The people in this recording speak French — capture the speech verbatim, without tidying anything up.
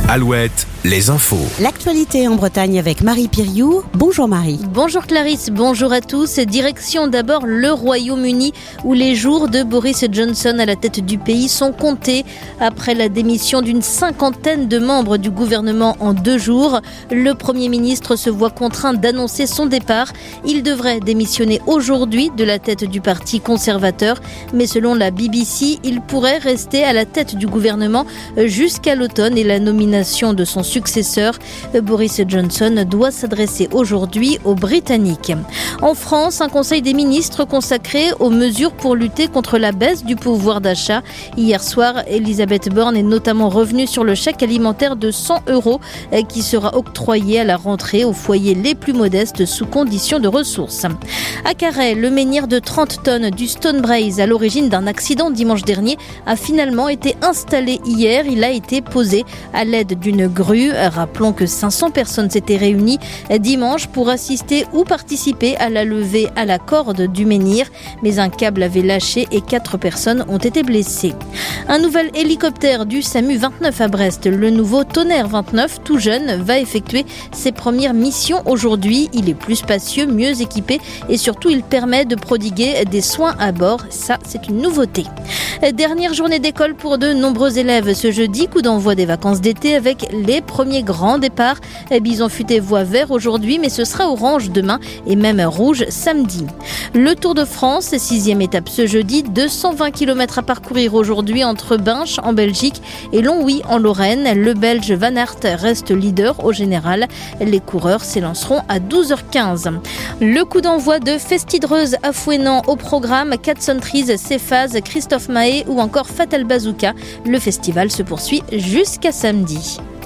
Alouette, les infos. L'actualité en Bretagne avec Marie Piriou. Bonjour Marie. Bonjour Clarisse, bonjour à tous. Direction d'abord le Royaume-Uni où les jours de Boris Johnson à la tête du pays sont comptés. Après la démission d'une cinquantaine de membres du gouvernement en deux jours, le Premier ministre se voit contraint d'annoncer son départ. Il devrait démissionner aujourd'hui de la tête du parti conservateur, mais selon la B B C, il pourrait rester à la tête du gouvernement jusqu'à l'automne et la nomination de son successeur. Boris Johnson doit s'adresser aujourd'hui aux Britanniques. En France, un conseil des ministres consacré aux mesures pour lutter contre la baisse du pouvoir d'achat. Hier soir, Elisabeth Borne est notamment revenue sur le chèque alimentaire de cent euros qui sera octroyé à la rentrée aux foyers les plus modestes sous condition de ressources. À Carhaix, le menhir de trente tonnes du Stone Brace à l'origine d'un accident dimanche dernier a finalement été installé hier. Il a été posé à l'aide d'une grue. Rappelons que cinq cents personnes s'étaient réunies dimanche pour assister ou participer à la levée à la corde du menhir, mais un câble avait lâché et quatre personnes ont été blessées. Un nouvel hélicoptère du SAMU vingt-neuf à Brest, le nouveau Tonnerre vingt-neuf, tout jeune, va effectuer ses premières missions aujourd'hui. Il est plus spacieux, mieux équipé et surtout il permet de prodiguer des soins à bord. Ça, c'est une nouveauté. Dernière journée d'école pour de nombreux élèves ce jeudi, coup d'envoi des vacances d'été avec les premiers grands départs. Bison futé voit vert aujourd'hui, mais ce sera orange demain et même rouge samedi. Le Tour de France, sixième étape ce jeudi, deux cent vingt kilomètres à parcourir aujourd'hui entre Binche en Belgique et Longwy en Lorraine. Le Belge Van Aert reste leader au général. Les coureurs s'élanceront à douze heures quinze. Le coup d'envoi de Festidreuse à Fouesnant au programme Cat Centrise, Céphase, Christophe Mahé ou encore Fatal Bazooka. Le festival se poursuit jusqu'à samedi.